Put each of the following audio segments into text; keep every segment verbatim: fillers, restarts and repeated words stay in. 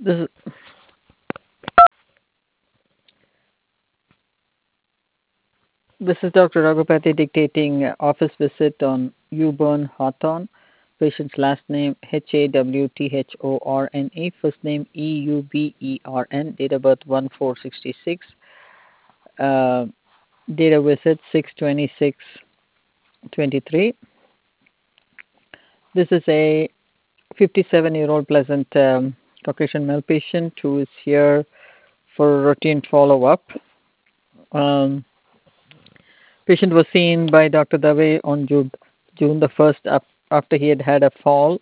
This is, this is Doctor Raghupati dictating uh, office visit on Uburn Hawthorne. Patient's last name H A W T H O R N E, first name E U B E R N, date of birth one four sixty-six, uh, date of visit six twenty-six twenty-three. This is a fifty-seven-year-old pleasant um, Caucasian male patient who is here for routine follow-up. Um, patient was seen by Doctor Dave on June, June the first after he had had a fall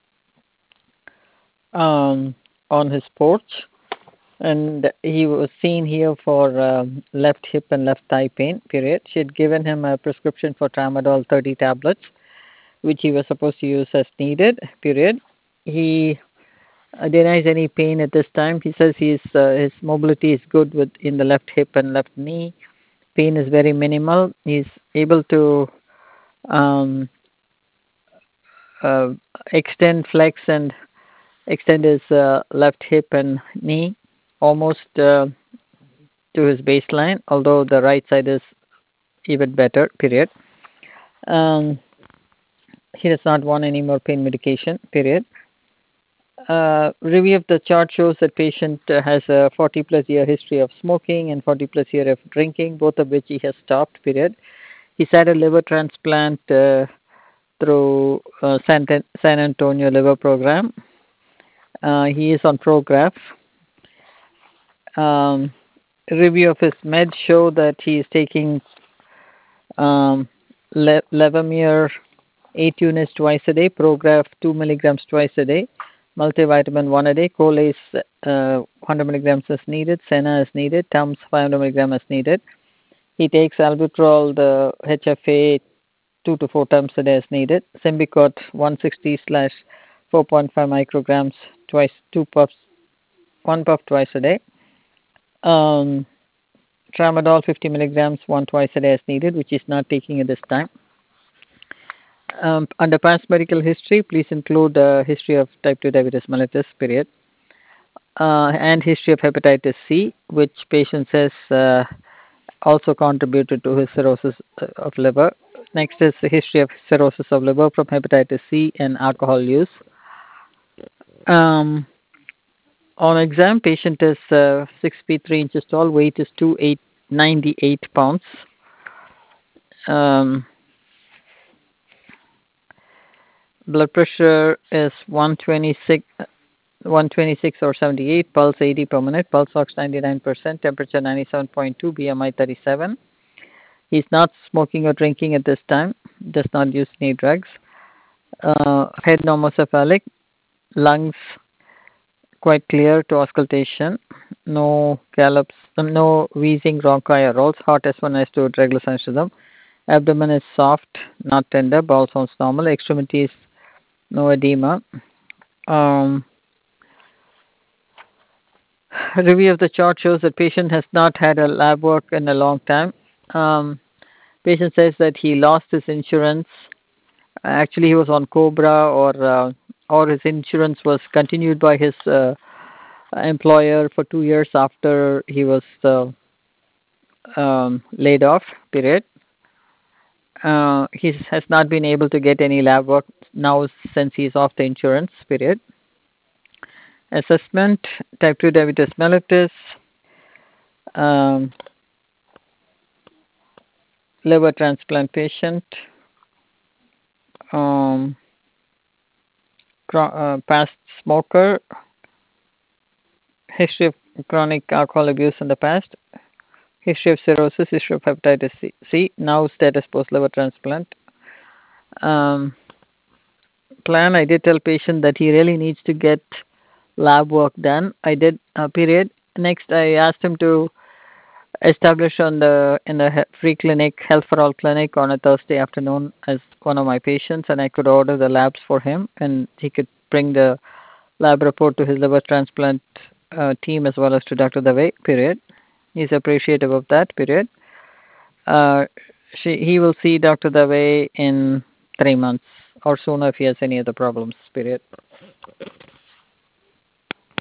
um, on his porch, and he was seen here for um, left hip and left thigh pain, period. She had given him a prescription for tramadol thirty tablets, which he was supposed to use as needed, period. He uh, denies any pain at this time. He says he's, uh, his mobility is good with in the left hip and left knee. Pain is very minimal. He's able to um, uh, extend, flex, and extend his uh, left hip and knee almost uh, to his baseline, although the right side is even better, period. Um, he does not want any more pain medication, period. Uh, review of the chart shows that patient uh, has a forty plus year history of smoking and forty plus year of drinking, both of which he has stopped, period. He's had a liver transplant uh, through uh, San, San Antonio liver program. Uh, he is on Prograf. Um, review of his meds show that he is taking um, Le- Levemir eight units twice a day, Prograf two milligrams twice a day, multivitamin one a day, Colace uh, one hundred milligrams as needed, Senna as needed, Tums five hundred milligrams as needed. He takes albuterol, the H F A, two to four times a day as needed, Symbicort one sixty slash four point five micrograms twice, two puffs, one puff twice a day. Um, Tramadol fifty milligrams, one twice a day as needed, which is not taking at this time. Um, under past medical history, please include a history of type two diabetes mellitus, period, uh, and history of hepatitis C, which patient says uh, also contributed to his cirrhosis uh, of liver. Next is the history of cirrhosis of liver from hepatitis C and alcohol use. Um, on exam, patient is uh, six feet three inches tall, weight is two eight ninety-eight pounds. Um, blood pressure is one twenty-six, one twenty-six or seventy-eight, pulse eighty per minute, pulse ox ninety-nine percent, temperature ninety-seven point two, B M I thirty-seven. He's not smoking or drinking at this time, does not use any drugs. Uh, head normocephalic, lungs quite clear to auscultation, no gallops, no wheezing, bronchi or rolls, heart S one S two regular sinus rhythm, abdomen is soft, not tender, bowel sounds normal, extremities no edema. Um, review of the chart shows that patient has not had a lab work in a long time. Um, patient says that he lost his insurance. Actually, he was on Cobra, or uh, or his insurance was continued by his uh, employer for two years after he was uh, um, laid off. Period. Uh, he has not been able to get any lab work now since he's off the insurance. Period. Assessment: type two diabetes mellitus, um, liver transplant patient, um, uh, past smoker, history of chronic alcohol abuse in the past, history of cirrhosis, history of hepatitis C, C now status post liver transplant. Um, plan: I did tell patient that he really needs to get lab work done. I did, uh, period. Next, I asked him to establish on the in the he- free clinic, Health for All clinic, on a Thursday afternoon as one of my patients, and I could order the labs for him, and he could bring the lab report to his liver transplant uh, team as well as to Doctor Dave. Period. He's appreciative of that. Period. Uh, she, he will see Doctor Dave in three months or sooner if he has any other problems. Period.